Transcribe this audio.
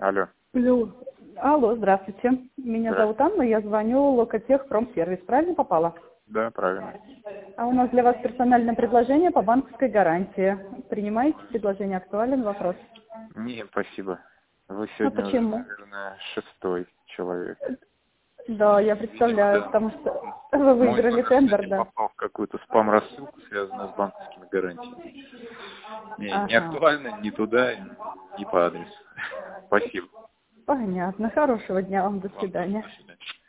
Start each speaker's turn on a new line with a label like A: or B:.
A: Алло.
B: Алло. Алло, здравствуйте. Меня зовут Анна, я звоню Локотех Промсервис. Правильно попала?
A: Да, правильно.
B: А у нас для вас персональное предложение по банковской гарантии. Принимаете предложение? Актуален вопрос?
A: Не, спасибо. Вы
B: А
A: сегодня уже,
B: почему?
A: наверное, 6-й человек.
B: Да, я представляю,
A: Видимо,
B: потому что вы
A: мой
B: выиграли
A: номер
B: тендер,
A: сегодня
B: да.
A: попал в какую-то спам-рассылку, связанную с банковскими гарантиями. Не
B: Ага.
A: актуально, ни туда, ни по адресу. Спасибо.
B: Понятно. Хорошего дня вам. До
A: Вам тоже.
B: свидания.
A: До свидания.